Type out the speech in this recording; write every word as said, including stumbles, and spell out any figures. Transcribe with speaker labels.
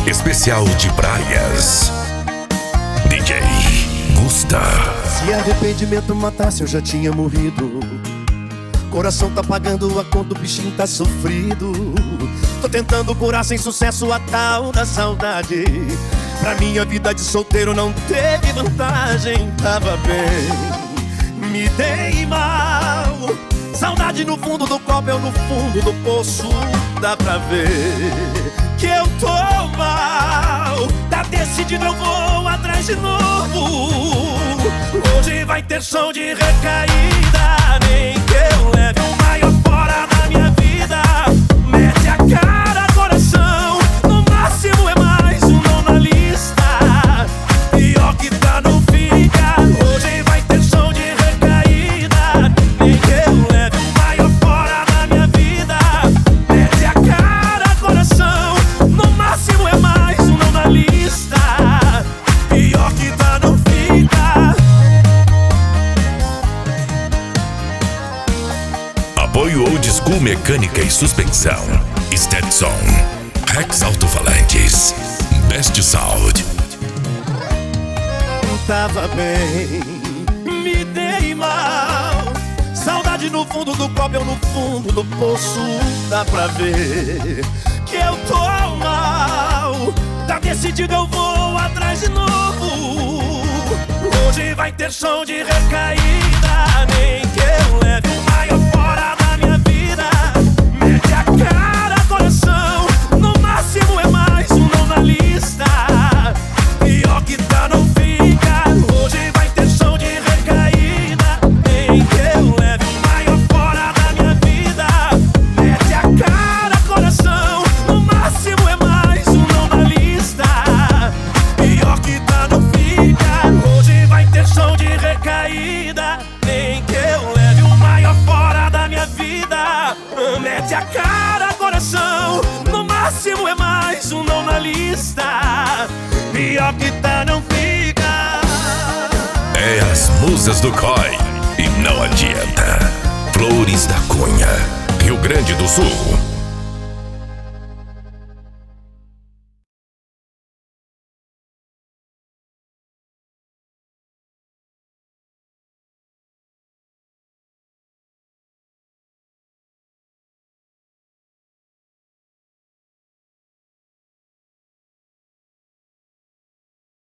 Speaker 1: especial de praias. D J Gusta.
Speaker 2: Se arrependimento matasse, eu já tinha morrido. Coração tá pagando a conta, o bichinho tá sofrido. Tô tentando curar sem sucesso a tal da saudade. Pra minha vida de solteiro não teve vantagem. Tava bem, me dei mal. Saudade no fundo do copo, eu no fundo do poço. Dá pra ver que eu tô mal. Tá decidido, eu vou atrás de novo. Hoje vai ter som de recaída. Nem que eu leve o maior fora da minha vida. Mete a cara, coração. No máximo é mais um não na lista. Pior que tá, não fica. Hoje vai ter som de recaída. Nem que eu leve o maior fora da minha vida. Mete a cara, coração. No máximo é mais um não na lista. Pior que tá, não fica.
Speaker 1: Apoio Old School Mecânica e Suspensão. Stetson, Rex Alto-Falantes, Best Sound.
Speaker 2: Tava bem, me dei mal. Saudade no fundo do copo, eu no fundo do poço. Dá pra ver que eu tô mal. Tá decidido, eu vou atrás de novo. Hoje vai ter som de recaída. Nem que eu leve o maior fora da minha vida. Mete a cara, coração. No máximo é mais um não na lista. Pior que tá, não fica. Hoje vai ter som de recaída. Nem que eu leve o maior fora da minha vida. Mete a cara, coração. No máximo é mais um não na lista. Pior que tá, não fica. Hoje vai ter som de recaída. Nem que eu leve o maior fora da minha vida. Mete a cara, coração. No máximo é mais um não na lista. Pior que tá, não fica.
Speaker 1: É as musas do C O I e não adianta. Flores da Cunha, Rio Grande do Sul.